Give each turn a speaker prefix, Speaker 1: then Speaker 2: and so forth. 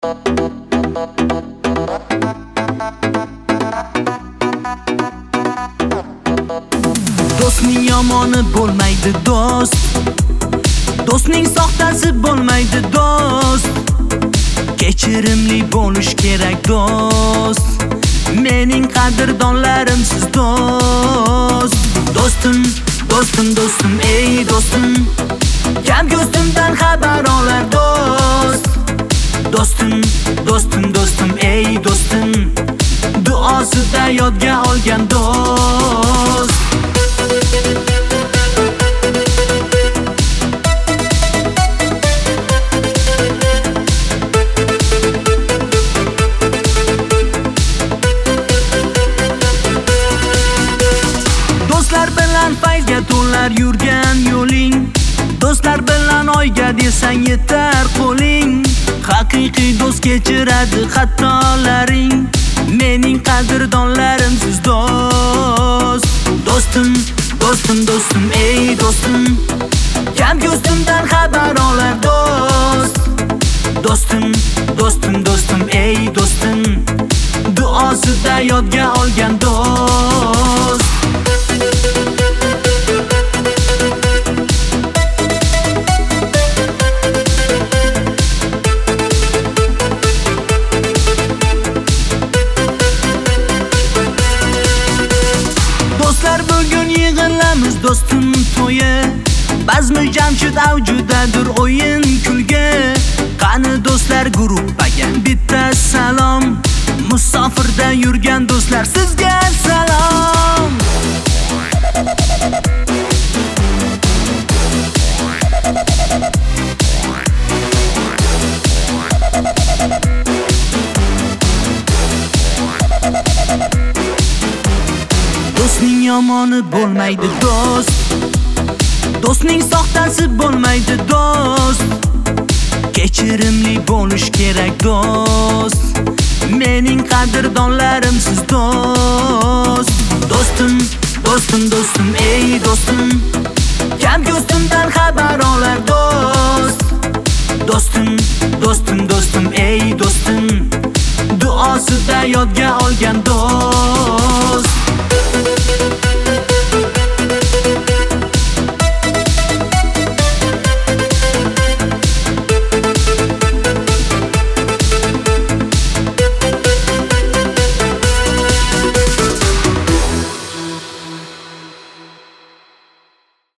Speaker 1: Do'stning yomoni bo'lmaydi do'st, do'stning soxtasi bo'lmaydi do'st. Kechirimli bo'lish kerak do'st, mening qadrdonlarim siz do'st. Do'stim, do'stim, do'stim, ey do'stim, kam ko'zimdan xabar olar do'st. Do'stim, do'stim, do'stim, ey do'stim, duosida yodga olgan do'st. Do'stlar bilan fayzga to'lar yurgan yo'ling, do'stlar bilan oyga desang yetar qo'ling. Haqiqiy do'st kechiradi xatolaring, mening qadrdonlarim siz do'st. Do'stim, do'stim, do'stim, ey do'stim, kam ko'zimdan xabar olar do'st. Do'stim, do'stim, do'stim, ey do'stim, duosida yodga olgan do'st. Do'stlar bugun yig'ilamiz do'stim to'yi, bazmi jamshid avjudadir o'yin kulgi. Qani do'stlar gruppaga bitta salom, musofirda yurgan do'stlar sizga salom. Do'stning yomoni bo'lmaydi do'st, do'stning soxtasi bo'lmaydi do'st. Kechirimli bo'lish kerak do'st, mening qadrdonlarim siz do'st. Do'stim, do'stim, do'stim, ey do'stim, kam ko'zimdan xabar olar do'st. Do'stim, do'stim, do'stim, ey do'stim, duosida yodga olgan do'st.